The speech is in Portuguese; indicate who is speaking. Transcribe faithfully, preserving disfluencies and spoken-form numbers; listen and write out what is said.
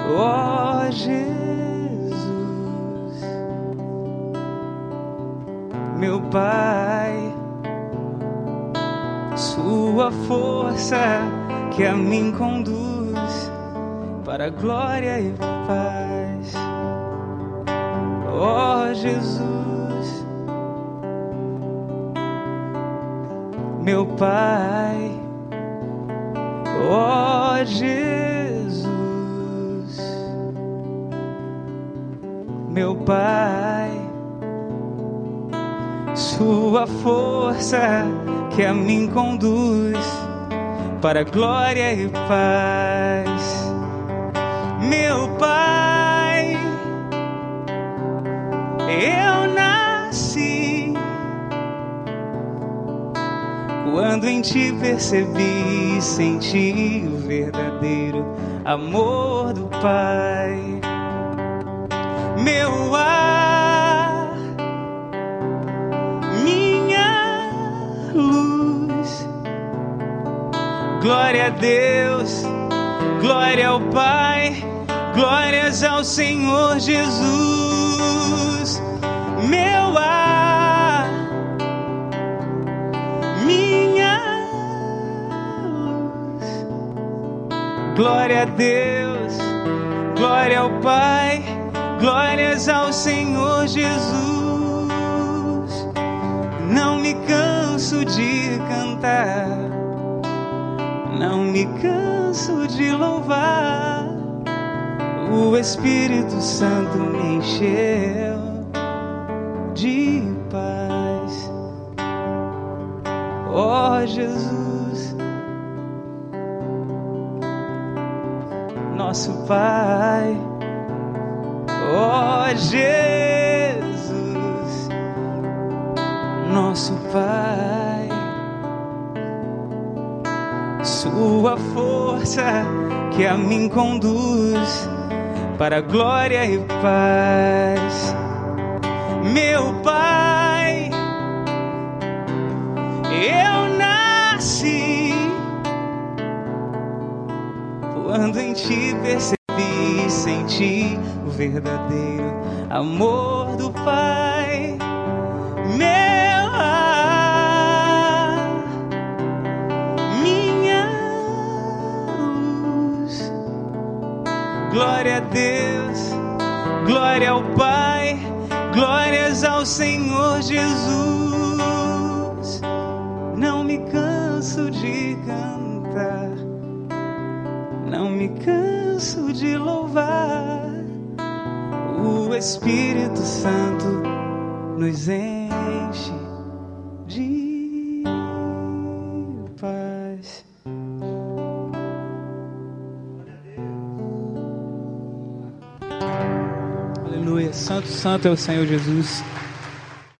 Speaker 1: ó Jesus, meu Pai, sua força que a mim conduz para glória e paz, ó Jesus, meu Pai, ó Jesus, meu Pai, sua força que a mim conduz para glória e paz, meu Pai, eu nasci quando em ti percebi e senti o verdadeiro amor do Pai, meu ar, minha luz, glória a Deus, glória ao Pai, glórias ao Senhor Jesus, meu ar, minha luz, glória a Deus, glória ao Pai, glórias ao Senhor Jesus. Não me canso de cantar, não me canso de louvar, o Espírito Santo me encheu de paz, ó Jesus, nosso Pai, ó Jesus, nosso Pai, sua força que a mim conduz para glória e paz, meu Pai, eu nasci quando em ti percebi e senti o verdadeiro amor do Pai, meu ar, minha luz, glória a Deus, glória ao Pai, glórias ao Senhor Jesus. Não me canso de cantar, não me canso de louvar, o Espírito Santo nos enche de paz. Aleluia, santo, santo é o Senhor Jesus.